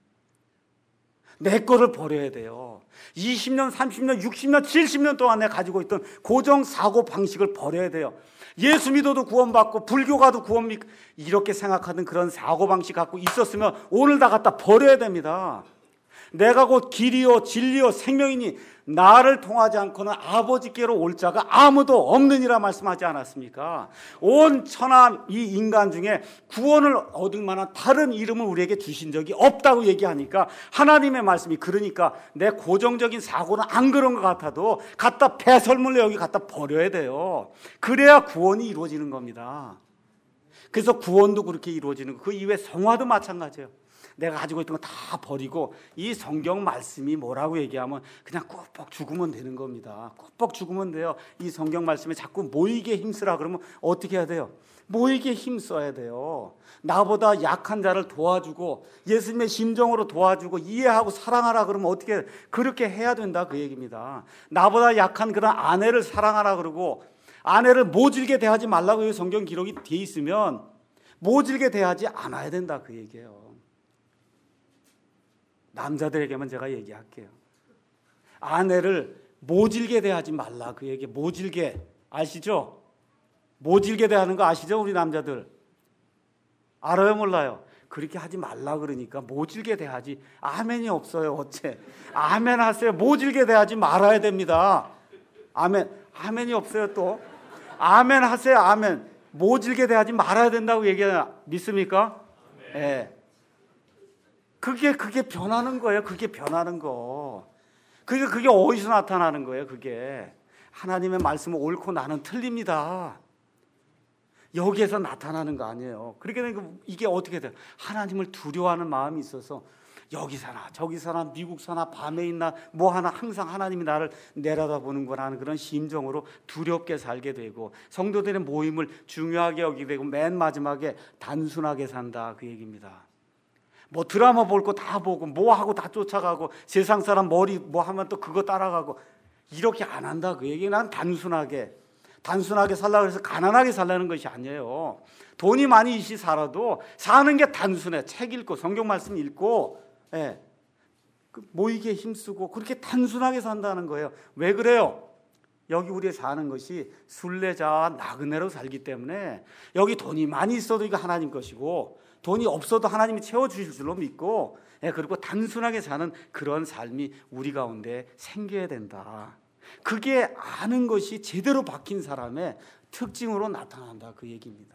Speaker 1: 내 거를 버려야 돼요. 이십 년, 삼십 년, 육십 년, 칠십 년 동안 내가 가지고 있던 고정 사고 방식을 버려야 돼요. 예수 믿어도 구원받고 불교 가도 구원 믿고 이렇게 생각하는 그런 사고 방식 갖고 있었으면 오늘 다 갖다 버려야 됩니다. 내가 곧 길이요 진리요 생명이니 나를 통하지 않고는 아버지께로 올 자가 아무도 없느니라 말씀하지 않았습니까? 온 천하 이 인간 중에 구원을 얻을 만한 다른 이름을 우리에게 주신 적이 없다고 얘기하니까 하나님의 말씀이 그러니까 내 고정적인 사고는 안 그런 것 같아도 갖다 배설물로 여기 갖다 버려야 돼요. 그래야 구원이 이루어지는 겁니다. 그래서 구원도 그렇게 이루어지는 거. 그 이외에 성화도 마찬가지예요. 내가 가지고 있던 거 다 버리고 이 성경 말씀이 뭐라고 얘기하면 그냥 꾹뻑 죽으면 되는 겁니다. 꾹뻑 죽으면 돼요. 이 성경 말씀에 자꾸 모이게 힘쓰라 그러면 어떻게 해야 돼요? 모이게 힘써야 돼요. 나보다 약한 자를 도와주고 예수님의 심정으로 도와주고 이해하고 사랑하라 그러면 어떻게 해야 돼요? 그렇게 해야 된다 그 얘기입니다. 나보다 약한 그런 아내를 사랑하라 그러고 아내를 모질게 대하지 말라고 성경 기록이 돼 있으면 모질게 대하지 않아야 된다 그 얘기예요. 남자들에게만 제가 얘기할게요. 아내를 모질게 대하지 말라 그 얘기. 모질게 아시죠? 모질게 대하는 거 아시죠? 우리 남자들 알아요 몰라요? 그렇게 하지 말라 그러니까 모질게 대하지. 아멘이 없어요. 어째 아멘 하세요. 모질게 대하지 말아야 됩니다. 아멘. 아멘이 없어요. 또 아멘 하세요. 아멘. 모질게 대하지 말아야 된다고 얘기하나 믿습니까? 예. 네. 그게 그게 변하는 거예요. 그게 변하는 거. 그게 그게 어디서 나타나는 거예요? 그게 하나님의 말씀은 옳고 나는 틀립니다. 여기에서 나타나는 거 아니에요. 그렇게 되니까 이게 어떻게 돼요? 하나님을 두려워하는 마음이 있어서 여기 사나 저기 사나 미국 사나 밤에 있나 뭐 하나 항상 하나님이 나를 내려다보는구나 하는 그런 심정으로 두렵게 살게 되고 성도들의 모임을 중요하게 여기게 되고 맨 마지막에 단순하게 산다 그 얘기입니다. 뭐 드라마 볼 거 다 보고 뭐 하고 다 쫓아가고 세상 사람 머리 뭐 하면 또 그거 따라가고 이렇게 안 한다 그 얘기. 난 단순하게 단순하게 살라고 해서 가난하게 살라는 것이 아니에요. 돈이 많이 있이 살아도 사는 게 단순해. 책 읽고 성경 말씀 읽고 예. 모이게 힘쓰고 그렇게 단순하게 산다는 거예요. 왜 그래요? 여기 우리 사는 것이 순례자와 나그네로 살기 때문에 여기 돈이 많이 있어도 이거 하나님 것이고 돈이 없어도 하나님이 채워주실 줄로 믿고 예, 그리고 단순하게 사는 그런 삶이 우리 가운데 생겨야 된다. 그게 아는 것이 제대로 박힌 사람의 특징으로 나타난다 그 얘기입니다.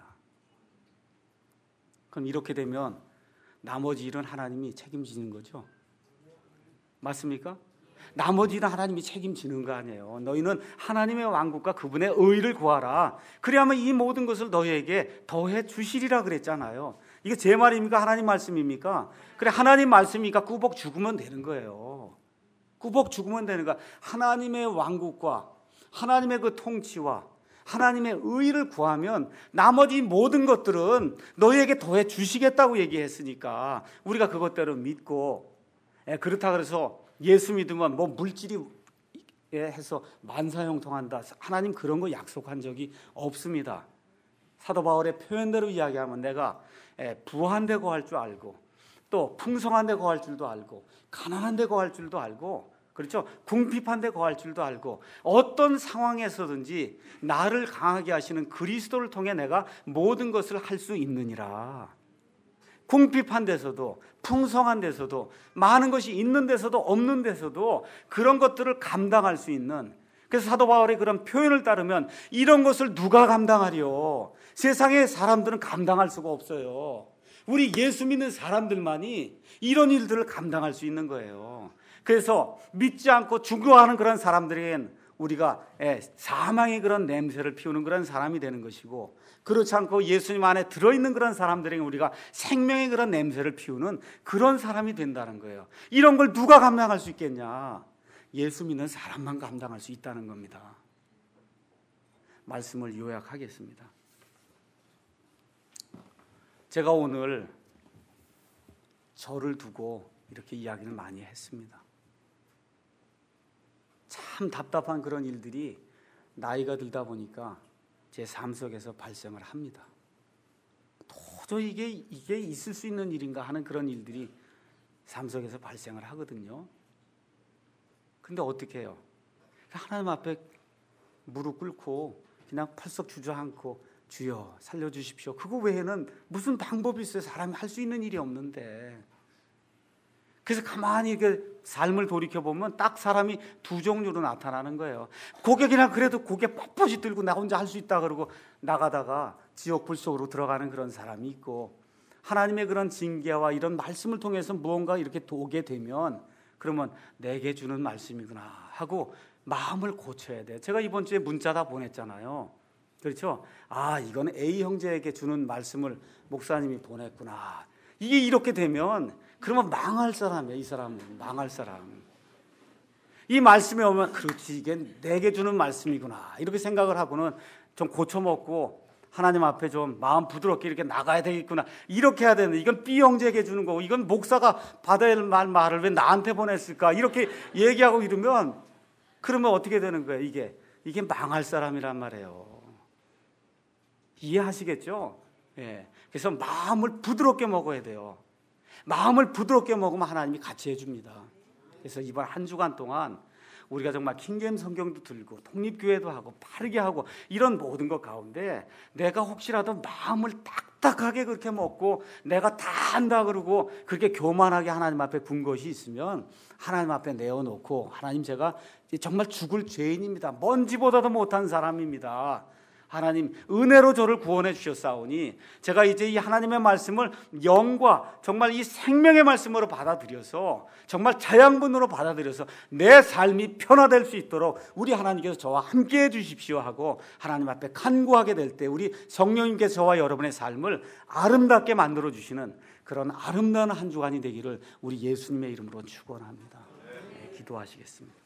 Speaker 1: 그럼 이렇게 되면 나머지 일은 하나님이 책임지는 거죠. 맞습니까? 나머지 일은 하나님이 책임지는 거 아니에요. 너희는 하나님의 왕국과 그분의 의를 구하라. 그래야만 이 모든 것을 너희에게 더해 주시리라 그랬잖아요. 이게 제 말입니까? 하나님 말씀입니까? 그래 하나님 말씀이니까 꾸벅 죽으면 되는 거예요. 꾸벅 죽으면 되는 거야. 하나님의 왕국과 하나님의 그 통치와 하나님의 의를 구하면 나머지 모든 것들은 너희에게 더해 주시겠다고 얘기했으니까 우리가 그것대로 믿고 예, 그렇다 그래서 예수 믿으면 뭐 물질이 해서 만사형통한다. 하나님 그런 거 약속한 적이 없습니다. 사도 바울의 표현대로 이야기하면 내가 부한데 거할 줄 알고 또 풍성한데 거할 줄도 알고 가난한데 거할 줄도 알고 그렇죠? 궁핍한데 거할 줄도 알고 어떤 상황에서든지 나를 강하게 하시는 그리스도를 통해 내가 모든 것을 할 수 있느니라. 궁핍한 데서도 풍성한 데서도 많은 것이 있는 데서도 없는 데서도 그런 것들을 감당할 수 있는 그래서 사도 바울의 그런 표현을 따르면 이런 것을 누가 감당하리요? 세상의 사람들은 감당할 수가 없어요. 우리 예수 믿는 사람들만이 이런 일들을 감당할 수 있는 거예요. 그래서 믿지 않고 죽어가는 그런 사람들에겐 우리가 사망의 그런 냄새를 피우는 그런 사람이 되는 것이고, 그렇지 않고 예수님 안에 들어있는 그런 사람들에게 우리가 생명의 그런 냄새를 피우는 그런 사람이 된다는 거예요. 이런 걸 누가 감당할 수 있겠냐? 예수 믿는 사람만 감당할 수 있다는 겁니다. 말씀을 요약하겠습니다. 제가 오늘 저를 두고 이렇게 이야기를 많이 했습니다. 참 답답한 그런 일들이 나이가 들다 보니까 제 삶 속에서 발생을 합니다. 도저히 이게, 이게 있을 수 있는 일인가 하는 그런 일들이 삶 속에서 발생을 하거든요. 근데 어떻게 해요? 하나님 앞에 무릎 꿇고 그냥 펄썩 주저앉고 주여 살려주십시오. 그거 외에는 무슨 방법이 있어요? 사람이 할 수 있는 일이 없는데. 그래서 가만히 이렇게 삶을 돌이켜보면 딱 사람이 두 종류로 나타나는 거예요. 고개 그냥 그래도 고개 뻣뻣이 들고 나 혼자 할 수 있다 그러고 나가다가 지옥 불 속으로 들어가는 그런 사람이 있고, 하나님의 그런 징계와 이런 말씀을 통해서 무언가 이렇게 오게 되면 그러면 내게 주는 말씀이구나 하고 마음을 고쳐야 돼요. 제가 이번 주에 문자 다 보냈잖아요. 그렇죠? 아, 이건 A 형제에게 주는 말씀을 목사님이 보냈구나. 이게 이렇게 되면 그러면 망할 사람이야. 이 사람은 망할 사람. 이 말씀에 오면 그렇지, 이게 내게 주는 말씀이구나 이렇게 생각을 하고는 좀 고쳐먹고 하나님 앞에 좀 마음 부드럽게 이렇게 나가야 되겠구나 이렇게 해야 되는데, 이건 B 형제에게 주는 거고 이건 목사가 받아야 할 말을 왜 나한테 보냈을까 이렇게 얘기하고 이러면 그러면 어떻게 되는 거예요? 이게 이게 망할 사람이란 말이에요. 이해하시겠죠? 예. 그래서 마음을 부드럽게 먹어야 돼요. 마음을 부드럽게 먹으면 하나님이 같이 해줍니다. 그래서 이번 한 주간 동안 우리가 정말 킹게임 성경도 들고 독립교회도 하고 바르게 하고 이런 모든 것 가운데 내가 혹시라도 마음을 딱딱하게 그렇게 먹고 내가 다 한다 그러고 그렇게 교만하게 하나님 앞에 군 것이 있으면 하나님 앞에 내어놓고, 하나님 제가 정말 죽을 죄인입니다. 먼지보다도 못한 사람입니다. 하나님 은혜로 저를 구원해 주셨사오니 제가 이제 이 하나님의 말씀을 영과 정말 이 생명의 말씀으로 받아들여서 정말 자양분으로 받아들여서 내 삶이 변화될 수 있도록 우리 하나님께서 저와 함께해 주십시오 하고 하나님 앞에 간구하게 될 때 우리 성령님께서 저와 여러분의 삶을 아름답게 만들어 주시는 그런 아름다운 한 주간이 되기를 우리 예수님의 이름으로 축원합니다. 네, 기도하시겠습니다.